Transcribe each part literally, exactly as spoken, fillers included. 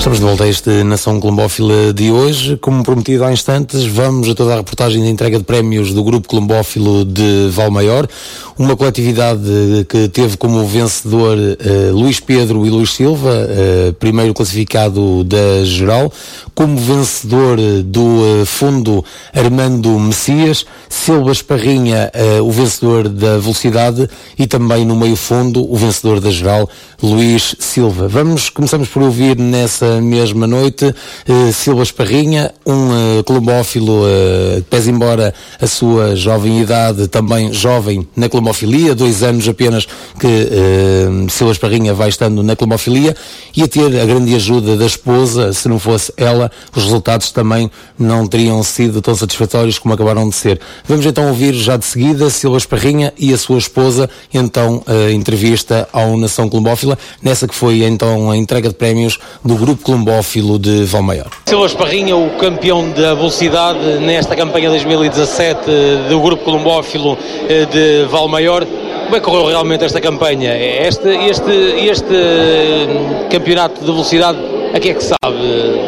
Estamos de volta a este Nação Colombófila de hoje. Como prometido há instantes, vamos a toda a reportagem de entrega de prémios do Grupo Colombófilo de Valmaior, uma coletividade que teve como vencedor uh, Luís Pedro e Luís Silva, uh, primeiro classificado da geral, como vencedor do uh, fundo Armando Messias, Silva Esparrinha, uh, o vencedor da velocidade, e também no meio fundo o vencedor da geral, Luís Silva. Vamos, começamos por ouvir nessa mesma noite uh, Silva Esparrinha, um uh, colombófilo, uh, pese embora a sua jovem idade, também jovem na colombofilia, dois anos apenas que uh, Silva Esparrinha vai estando na colombofilia, e a ter a grande ajuda da esposa. Se não fosse ela, os resultados também não teriam sido tão satisfatórios como acabaram de ser. Vamos então ouvir já de seguida Silva Esparrinha e a sua esposa, então a entrevista ao Nação Colombófila, nessa que foi então a entrega de prémios do Grupo Colombófilo de Valmaior. Silva Esparrinha, o campeão da velocidade nesta campanha dois mil e dezassete do Grupo Colombófilo de Valmaior. Como é que correu realmente esta campanha? Este, este, este campeonato de velocidade, a que é que sabe?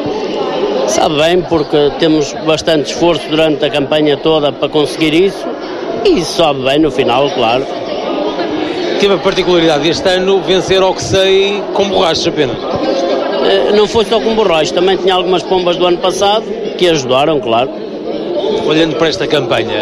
Sabe bem, porque temos bastante esforço durante a campanha toda para conseguir isso, e sabe bem no final, claro. Teve a particularidade deste ano vencer ao que sei com borrachas apenas. Não foi só com borrachas, também tinha algumas pombas do ano passado que ajudaram, claro. Olhando para esta campanha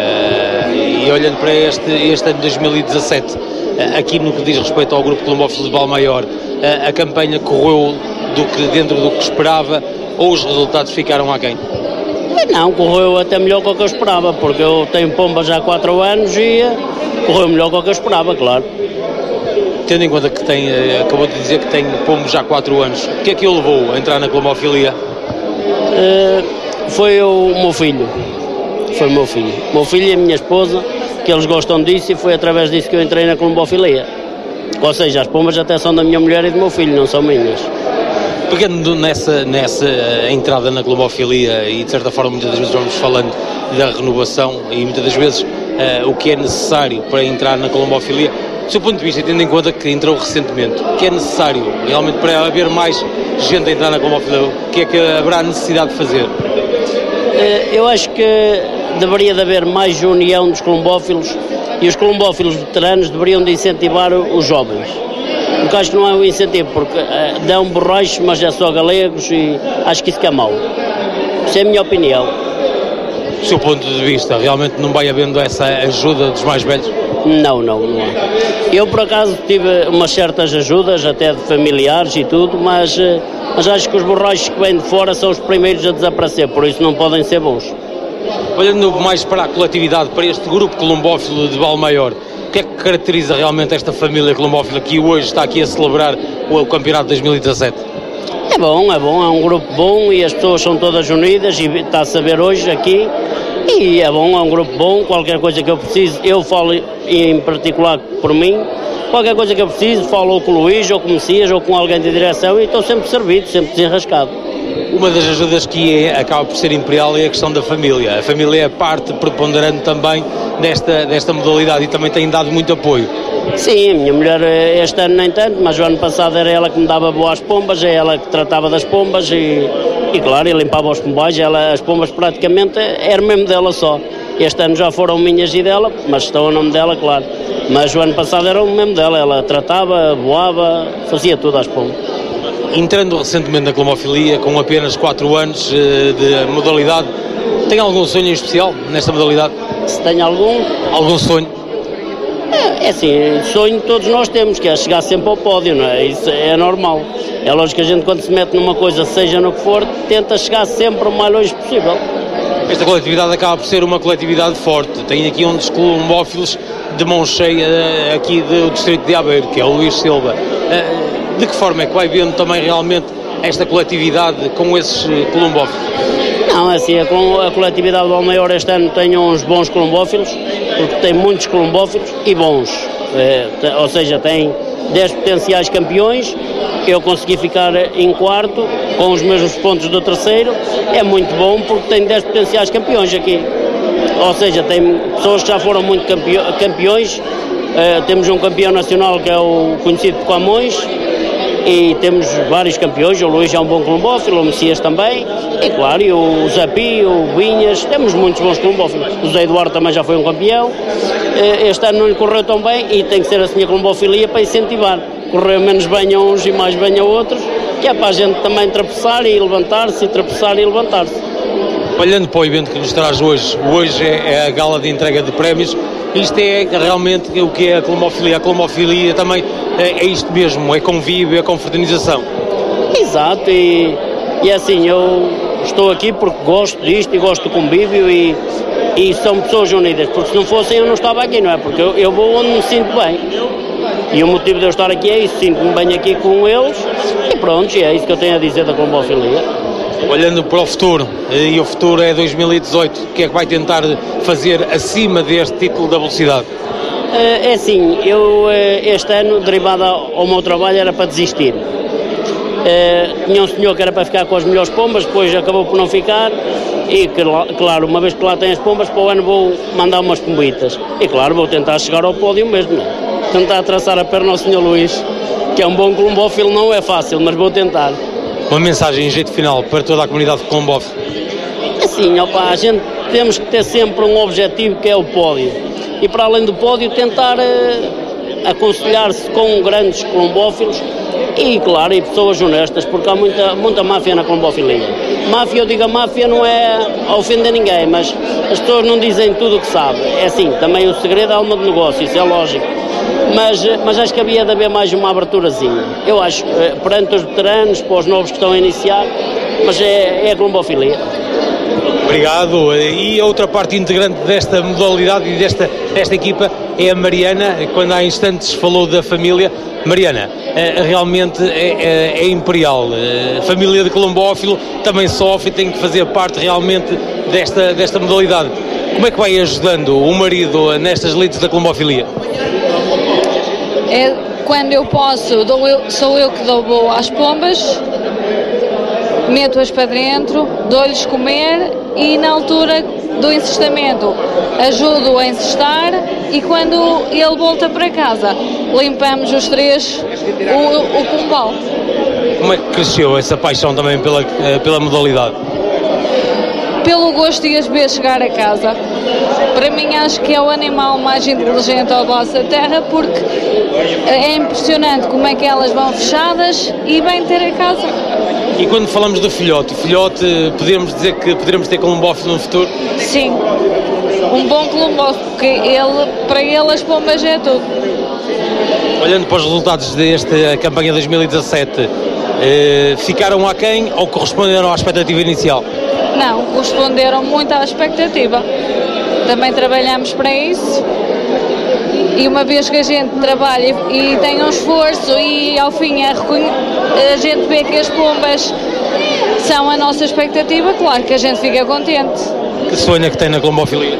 e olhando para este, este ano de dois mil e dezassete, aqui no que diz respeito ao Grupo Colombófilo de Valmaior, a campanha correu do que, dentro do que esperava, ou os resultados ficaram aquém? Não, correu até melhor do que eu esperava, porque eu tenho pombas já há quatro anos e correu melhor do que eu esperava, claro. Tendo em conta que tem, acabou de dizer que tem pombos já há quatro anos, o que é que o levou a entrar na colombofilia? Uh, foi o meu filho, foi o meu filho, o meu filho e a minha esposa, que eles gostam disso, e foi através disso que eu entrei na colombofilia. Ou seja, as pombas até são da minha mulher e do meu filho, não são minhas. Pegando nessa, nessa entrada na colombofilia, e de certa forma muitas das vezes vamos falando da renovação e muitas das vezes uh, o que é necessário para entrar na colombofilia, do seu ponto de vista, tendo em conta que entrou recentemente, o que é necessário realmente para haver mais gente a entrar na colombofilia, o que é que haverá necessidade de fazer? Uh, eu acho que deveria de haver mais união dos colombófilos, e os colombófilos veteranos deveriam de incentivar os jovens. Porque acho que não é um incentivo, porque uh, dão borrachos, mas é só galegos, e acho que isso que é mau. Isso é a minha opinião. Do seu ponto de vista, realmente não vai havendo essa ajuda dos mais velhos? Não, não, não há. Eu, por acaso, tive umas certas ajudas, até de familiares e tudo, mas, uh, mas acho que os borrachos que vêm de fora são os primeiros a desaparecer, por isso não podem ser bons. Olhando mais para a coletividade, para este Grupo Colombófilo de Valmaior, o que é que caracteriza realmente esta família colombófila que hoje está aqui a celebrar o campeonato de dois mil e dezassete? É bom, é bom, é um grupo bom e as pessoas são todas unidas, e está-se a ver hoje aqui, e é bom, é um grupo bom. Qualquer coisa que eu preciso, eu falo em particular por mim, qualquer coisa que eu preciso, falo ou com o Luís, ou com o Messias, ou com alguém de direção, e estou sempre servido, sempre desenrascado. Uma das ajudas que é, acaba por ser imperial, é a questão da família. A família é parte preponderante também desta, desta modalidade e também tem dado muito apoio. Sim, a minha mulher este ano nem tanto, mas o ano passado era ela que me dava boas pombas, é ela que tratava das pombas e, e claro, e limpava os pombais. Ela, as pombas praticamente eram mesmo dela só. Este ano já foram minhas e dela, mas estão a nome dela, claro. Mas o ano passado era o mesmo dela, ela tratava, voava, fazia tudo às pombas. Entrando recentemente na colombofilia, com apenas quatro anos de modalidade, tem algum sonho em especial nesta modalidade? Se tem algum? Algum sonho? É, é assim, sonho todos nós temos, que é chegar sempre ao pódio, não é? Isso é normal. É lógico que a gente, quando se mete numa coisa, seja no que for, tenta chegar sempre o mais longe possível. Esta coletividade acaba por ser uma coletividade forte. Tem aqui um dos colombófilos de mão cheia aqui do distrito de Aveiro, que é o Luís Silva. De que forma é que vai vendo também realmente esta coletividade com esses colombófilos? Não, assim, a, a coletividade do Valmaior este ano tem uns bons colombófilos, porque tem muitos colombófilos e bons. É, t- ou seja, tem dez potenciais campeões, eu consegui ficar em quarto, com os mesmos pontos do terceiro. É muito bom porque tem dez potenciais campeões aqui. Ou seja, tem pessoas que já foram muito campeões. Uh, temos um campeão nacional que é o conhecido por Camões, e temos vários campeões, o Luís é um bom colombófilo, o Messias também, e claro, e o Zapi, o Vinhas, temos muitos bons colombófilos. O Zé Eduardo também já foi um campeão, este ano não lhe correu tão bem e tem que ser assim a colombofilia para incentivar. Correu menos bem a uns e mais bem a outros, que é para a gente também trapeçar e levantar-se, e trapeçar e levantar-se. Olhando para o evento que nos traz hoje, hoje é a gala de entrega de prémios, isto é realmente o que é a colombofilia. A colombofilia também é, é isto mesmo, é convívio, é confraternização. Exato, e, e assim, eu estou aqui porque gosto disto e gosto do convívio e, e são pessoas unidas, porque se não fossem eu não estava aqui, não é? Porque eu, eu vou onde me sinto bem. E o motivo de eu estar aqui é isso, sinto-me bem aqui com eles e pronto, e é isso que eu tenho a dizer da colombofilia. Olhando para o futuro, e o futuro é dois mil e dezoito, o que é que vai tentar fazer acima deste título da velocidade? É assim, eu este ano, derivado ao meu trabalho, era para desistir. Tinha um senhor que era para ficar com as melhores pombas, depois acabou por não ficar e, claro, uma vez que lá tem as pombas, para o ano vou mandar umas pombitas. E, claro, vou tentar chegar ao pódio mesmo, não é? Tentar traçar a perna ao senhor Luís, que é um bom colombófilo, não é fácil, mas vou tentar. Uma mensagem em jeito final para toda a comunidade de colombófilo? Assim, opa, a gente temos que ter sempre um objetivo que é o pódio. E para além do pódio tentar uh, aconselhar-se com grandes colombófilos e, claro, e pessoas honestas, porque há muita, muita máfia na colombofilia. Máfia, eu digo a máfia não é a ofender ninguém, mas as pessoas não dizem tudo o que sabem. É assim, também o segredo é a alma de negócio, isso é lógico. Mas, mas acho que havia de haver mais uma aberturazinha. Eu acho, perante os veteranos, para os novos que estão a iniciar, mas é, é a colombofilia. Obrigado. E a outra parte integrante desta modalidade e desta, desta equipa é a Mariana, quando há instantes falou da família. Mariana, realmente é, é, é imperial. A família de colombófilo também sofre e tem que fazer parte realmente desta, desta modalidade. Como é que vai ajudando o marido nestas lides da colombofilia? É, quando eu posso, dou eu, sou eu que dou boa às pombas, meto-as para dentro, dou-lhes comer e na altura do encestamento ajudo a encestar e quando ele volta para casa limpamos os três o, o pombal. Como é que cresceu essa paixão também pela, pela modalidade? Pelo gosto de as ver chegar a casa. Para mim acho que é o animal mais inteligente da nossa terra porque é impressionante como é que elas vão fechadas e bem ter a casa. E quando falamos do filhote, filhote, podemos dizer que poderemos ter colombófilo no futuro? Sim, um bom colombófilo, porque ele, para ele as pombas é tudo. Olhando para os resultados desta campanha dois mil e dezassete, eh, ficaram aquém ou corresponderam à expectativa inicial? Não, corresponderam muito à expectativa. Também trabalhamos para isso e uma vez que a gente trabalha e tem um esforço e ao fim a, a gente vê que as pombas são a nossa expectativa, claro que a gente fica contente. Que sonho é que tem na colombofilia?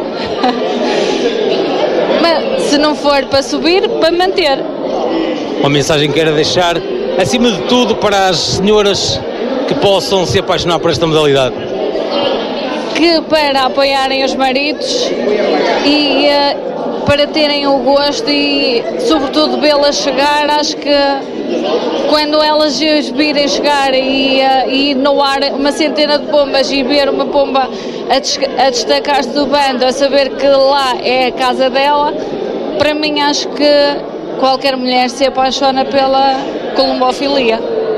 Mas se não for para subir, para manter. Uma mensagem que quero deixar, acima de tudo, para as senhoras que possam se apaixonar por esta modalidade? Que para apoiarem os maridos e uh, para terem o gosto e sobretudo vê-las chegar, acho que quando elas os virem chegar e, uh, e no ar uma centena de pombas e ver uma pomba a, des- a destacar-se do bando, a saber que lá é a casa dela, para mim acho que qualquer mulher se apaixona pela colombofilia.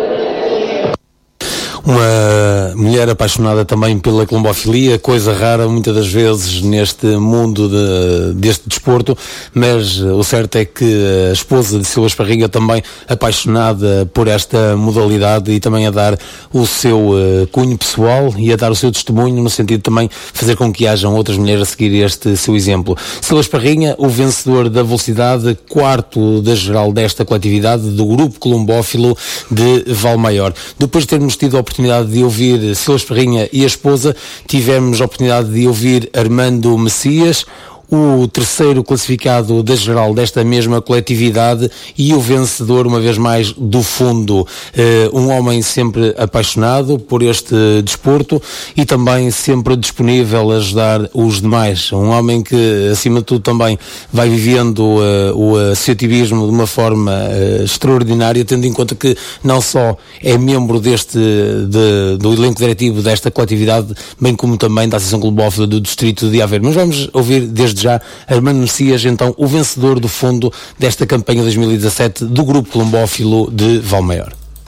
Uma mulher apaixonada também pela colombofilia, coisa rara muitas das vezes neste mundo de, deste desporto, mas o certo é que a esposa de Silva Esparrinha também apaixonada por esta modalidade e também a dar o seu uh, cunho pessoal e a dar o seu testemunho no sentido de também fazer com que hajam outras mulheres a seguir este seu exemplo. Silva Esparrinha, o vencedor da velocidade, quarto da geral desta coletividade do grupo colombófilo de Valmaior. Depois de termos tido a oportunidade de ouvir Silva Esparrinha e a esposa, tivemos a oportunidade de ouvir Armando Messias, o terceiro classificado da geral desta mesma coletividade e o vencedor, uma vez mais, do fundo. Um homem sempre apaixonado por este desporto e também sempre disponível a ajudar os demais. Um homem que, acima de tudo, também vai vivendo uh, o associativismo de uma forma uh, extraordinária, tendo em conta que não só é membro deste, de, do elenco diretivo desta coletividade, bem como também da Associação Clubófila do Distrito de Aveiro. Mas vamos ouvir desde já Armando Messias, então o vencedor do fundo desta campanha dois mil e dezassete do Grupo Clubófilo de Valmaior.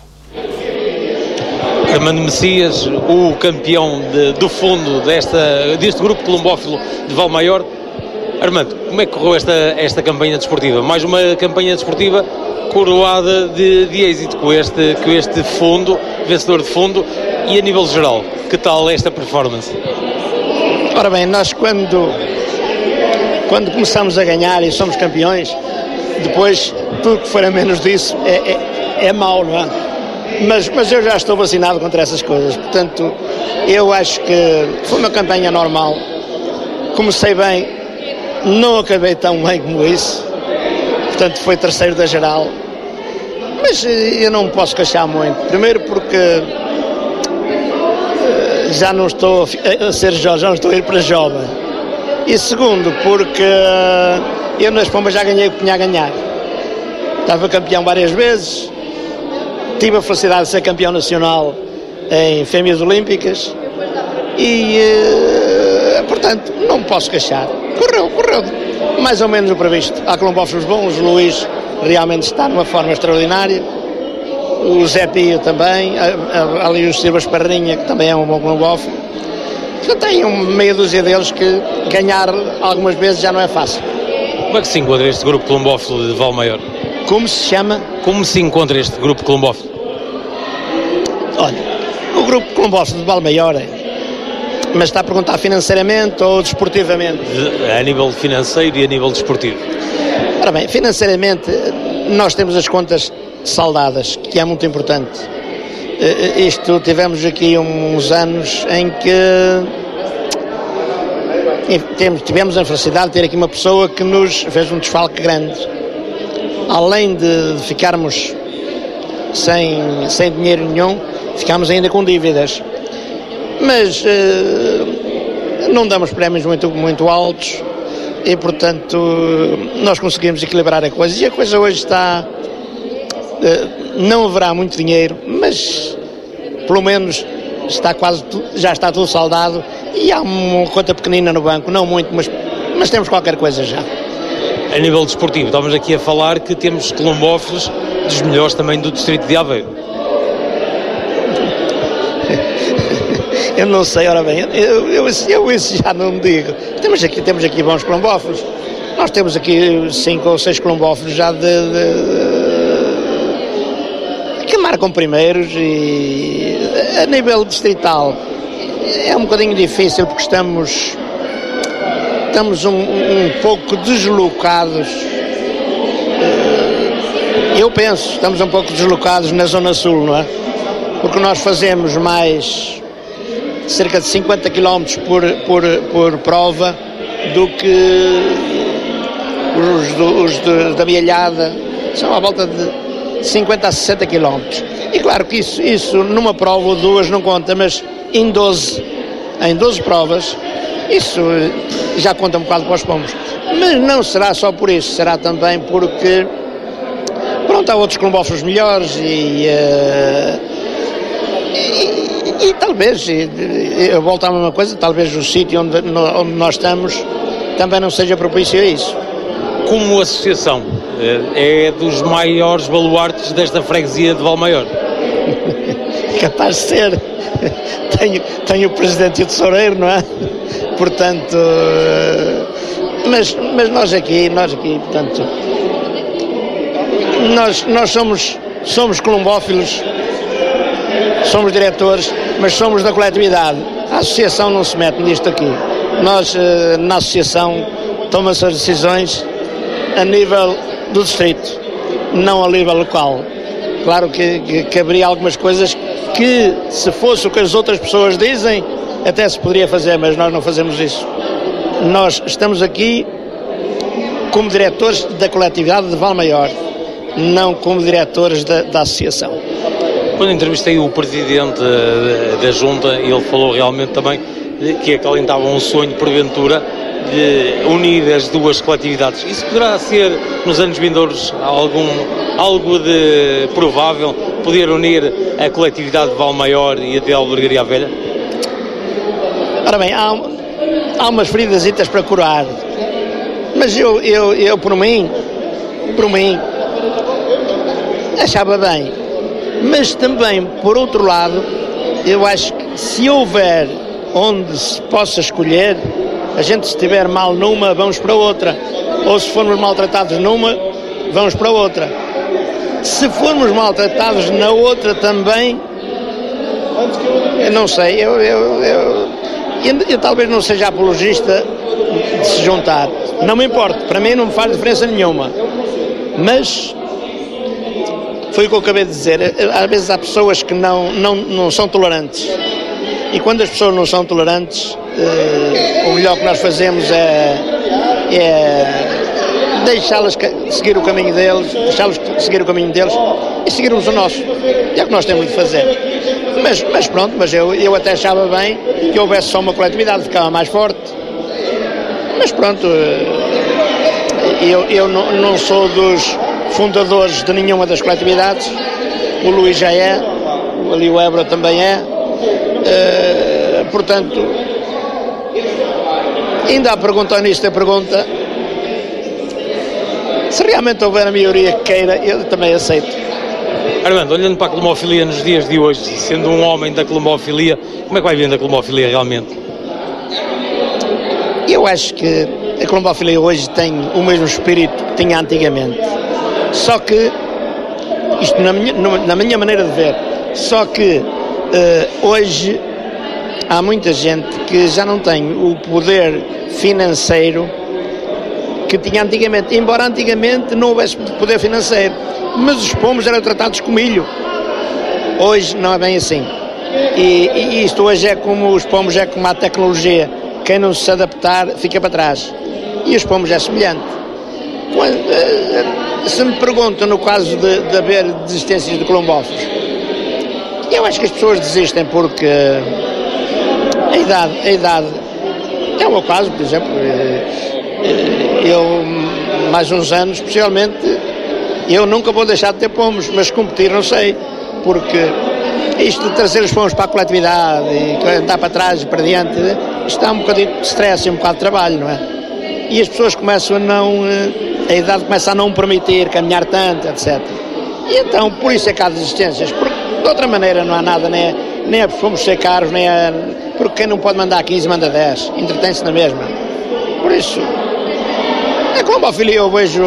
Armando Messias, o campeão de, do fundo desta, deste Grupo Clubófilo de Valmaior. Armando, como é que correu esta, esta campanha desportiva? Mais uma campanha desportiva coroada de, de êxito com este, com este fundo, vencedor de fundo, e a nível geral, que tal esta performance? Ora bem, nós quando, quando começamos a ganhar e somos campeões, depois tudo que for a menos disso é, é, é mau, não é? Mas, mas eu já estou vacinado contra essas coisas, portanto eu acho que foi uma campanha normal, comecei bem, não acabei tão bem como isso, portanto foi terceiro da geral, mas eu não me posso queixar muito, primeiro porque uh, já não estou a ser jovem, já não estou a ir para jovem, e segundo porque uh, eu nas pombas já ganhei o que tinha a ganhar, estava campeão várias vezes, tive a felicidade de ser campeão nacional em fêmeas olímpicas e uh, portanto não me posso queixar. Correu, correu mais ou menos o previsto. Há colombófilos bons, o Luís realmente está numa forma extraordinária, o Zé Pio também, ali o Silva Esparrinha, que também é um bom colombófilo. Já tenho meia dúzia deles que ganhar algumas vezes já não é fácil. Como é que se encontra este grupo colombófilo de Valmaior? Como se chama? Como se encontra este grupo colombófilo? Olha, o grupo colombófilo de Valmaior é... Mas está a perguntar financeiramente ou desportivamente? A nível financeiro e a nível desportivo. Ora bem, financeiramente nós temos as contas saldadas, que é muito importante. Isto, tivemos aqui uns anos em que tivemos a felicidade de ter aqui uma pessoa que nos fez um desfalque grande. Além de ficarmos sem, sem dinheiro nenhum, ficámos ainda com dívidas. Mas uh, não damos prémios muito, muito altos e, portanto, nós conseguimos equilibrar a coisa. E a coisa hoje está... Uh, não haverá muito dinheiro, mas pelo menos está quase tu, já está tudo saldado e há uma conta pequenina no banco, não muito, mas, mas temos qualquer coisa já. A nível desportivo, estamos aqui a falar que temos colombófilos dos melhores também do Distrito de Aveiro. Eu não sei, ora bem, eu, eu, eu isso já não me digo. Temos aqui, temos aqui bons colombófilos. Nós temos aqui cinco ou seis colombófilos já de, de, de, que marcam primeiros e a nível distrital é um bocadinho difícil porque estamos, estamos um, um pouco deslocados. Eu penso, estamos um pouco deslocados na Zona Sul, não é? Porque nós fazemos mais... cerca de cinquenta quilómetros por, por, por prova do que os, do, os de, da Bialhada, são à volta de cinquenta a sessenta quilómetros. E claro que isso, isso numa prova ou duas não conta, mas em doze, em doze provas, isso já conta um bocado para os pombos. Mas não será só por isso, será também porque, pronto, há outros colombófilos melhores e... Uh, e E talvez, eu volto à mesma coisa, talvez o sítio onde, onde nós estamos também não seja propício a isso. Como associação, é dos maiores baluartes desta freguesia de Valmaior? Capaz de ser. Tenho, tenho o presidente e o tesoureiro, não é? Portanto, mas, mas nós aqui, nós aqui, portanto, nós, nós somos, somos colombófilos, somos diretores, mas somos da coletividade. A associação não se mete nisto aqui. Nós, na associação, tomam-se as decisões a nível do distrito, não a nível local. Claro que, que, que haveria algumas coisas que, se fosse o que as outras pessoas dizem, até se poderia fazer, mas nós não fazemos isso. Nós estamos aqui como diretores da coletividade de Valmaior, não como diretores da, da associação. Quando entrevistei o presidente da, da Junta, ele falou realmente também que acalentava um sonho, porventura, de unir as duas coletividades. Isso poderá ser, nos anos vindouros, algum, algo de provável, poder unir a coletividade de Valmaior e a de Albergaria Velha? Ora bem, há, há umas feridasitas para curar, mas eu, eu, eu por mim, por mim, achava bem. Mas também, por outro lado, eu acho que se houver onde se possa escolher, a gente se estiver mal numa, vamos para outra. Ou se formos maltratados numa, vamos para outra. Se formos maltratados na outra também, eu não sei, eu, eu, eu, eu, eu talvez não seja apologista de se juntar. Não me importa, para mim não me faz diferença nenhuma. Mas foi o que eu acabei de dizer, às vezes há pessoas que não, não, não são tolerantes. E quando as pessoas não são tolerantes, eh, o melhor que nós fazemos é, é deixá-las seguir o caminho deles, deixá-los seguir o caminho deles e seguirmos o nosso. É o que nós temos de fazer. Mas, mas pronto, mas eu, eu até achava bem que houvesse só uma coletividade, ficava mais forte. Mas pronto, eu, eu não, não sou dos fundadores de nenhuma das coletividades. O Luís já é, ali o Évora também é. Uh, portanto, ainda há pergunta ao início da pergunta, se realmente houver a maioria que queira, eu também aceito. Armando, olhando para a colomofilia nos dias de hoje, sendo um homem da colomofilia, como é que vai vendo a colomofilia realmente? Eu acho que a colomofilia hoje tem o mesmo espírito que tinha antigamente, só que, isto na minha, na minha maneira de ver, só que Uh, hoje há muita gente que já não tem o poder financeiro que tinha antigamente, embora antigamente não houvesse poder financeiro, mas os pomos eram tratados como milho. Hoje não é bem assim, e, e isto hoje é como os pomos, é como a tecnologia, quem não se adaptar fica para trás, e os pomos é semelhante. Quando, uh, se me perguntam no caso de, de haver desistências de colombófilos, eu acho que as pessoas desistem porque a idade, a idade, é o meu caso, por exemplo, eu, mais uns anos, especialmente, eu nunca vou deixar de ter pomos, mas competir não sei, porque isto de trazer os pomos para a coletividade e andar para trás e para diante, isto dá um bocadinho de stress e um bocado de trabalho, não é? E as pessoas começam a não, a idade começa a não permitir caminhar tanto, etcétera. E então, por isso é que há desistências, porque de outra maneira não há nada, nem, nem é fomos ser caros, nem é, porque quem não pode mandar quinze manda dez, entretém-se na mesma. Por isso, a colomofilia eu vejo,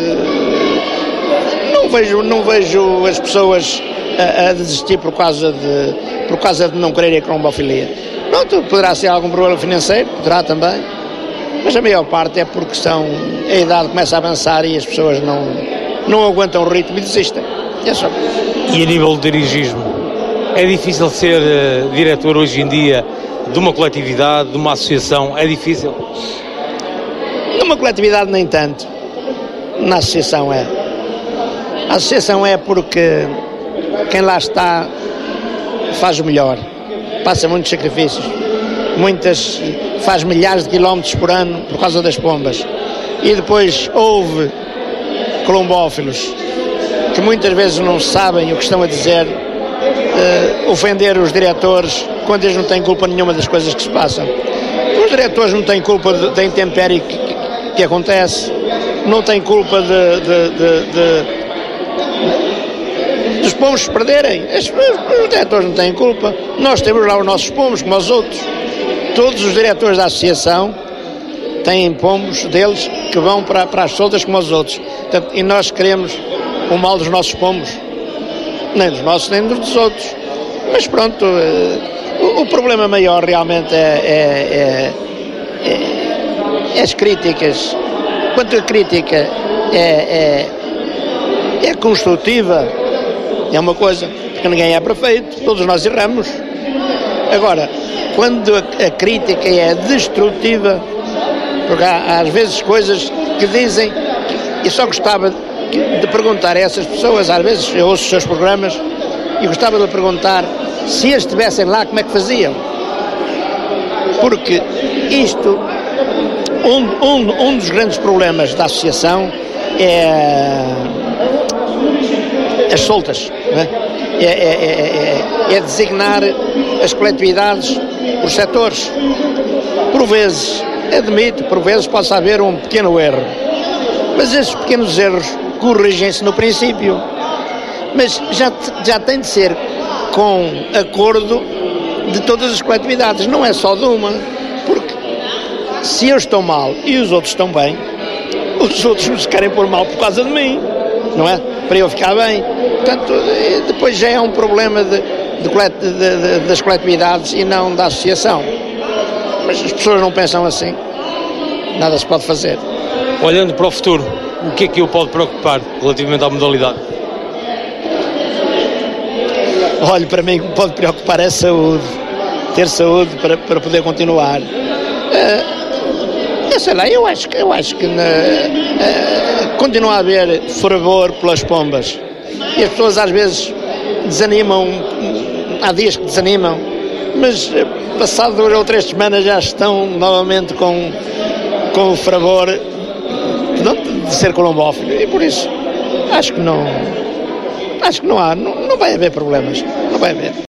não vejo, não vejo as pessoas a, a desistir por causa de, por causa de não quererem a colomofilia. Pronto, poderá ser algum problema financeiro, poderá também, mas a maior parte é porque são, a idade começa a avançar e as pessoas não, não aguentam o ritmo e desistem. É só. E a nível de dirigismo, é difícil ser uh, diretor hoje em dia de uma coletividade, de uma associação, é difícil? Numa coletividade nem tanto, na associação é. A associação é porque quem lá está faz o melhor, passa muitos sacrifícios, muitas, faz milhares de quilómetros por ano por causa das pombas, e depois houve colombófilos que muitas vezes não sabem o que estão a dizer, uh, ofender os diretores quando eles não têm culpa nenhuma das coisas que se passam. Os diretores não têm culpa da intempérie que, que, que acontece, não têm culpa de, de, de, de, dos pomos se perderem. Os, os diretores não têm culpa. Nós temos lá os nossos pomos, como os outros. Todos os diretores da associação têm pomos deles que vão para, para as soltas como os outros. Portanto, e nós queremos o mal dos nossos pomos, nem dos nossos nem dos outros, mas pronto, o, o problema maior realmente é, é, é, é, é as críticas. Quanto a crítica é, é, é construtiva, é uma coisa, porque ninguém é perfeito, todos nós erramos. Agora, quando a, a crítica é destrutiva, porque há, há às vezes coisas que dizem e só gostava de, de perguntar a essas pessoas, às vezes eu ouço os seus programas, e gostava de perguntar se eles estivessem lá, como é que faziam? Porque isto, um, um, um dos grandes problemas da associação é as soltas, não é? É, é, é, é designar as coletividades por setores. Por vezes, admito, por vezes possa haver um pequeno erro, mas esses pequenos erros corrigem-se no princípio. Mas já, já tem de ser com acordo de todas as coletividades, não é só de uma, porque se eu estou mal e os outros estão bem, os outros nos querem pôr mal por causa de mim, não é? Para eu ficar bem. Portanto, depois já é um problema de, de, de, de, das coletividades e não da associação. Mas as pessoas não pensam assim, nada se pode fazer. Olhando para o futuro, o que é que o pode preocupar relativamente à modalidade? Olha, para mim o que me pode preocupar é a saúde, ter saúde para, para poder continuar. Uh, eu sei lá, eu acho, eu acho que na, uh, continua a haver fervor pelas pombas e as pessoas às vezes desanimam, há dias que desanimam, mas uh, passado duas ou três semanas já estão novamente com, com o fervor de, de ser colombófilo e por isso acho que não... Acho que não há, não, não vai haver problemas, não vai haver.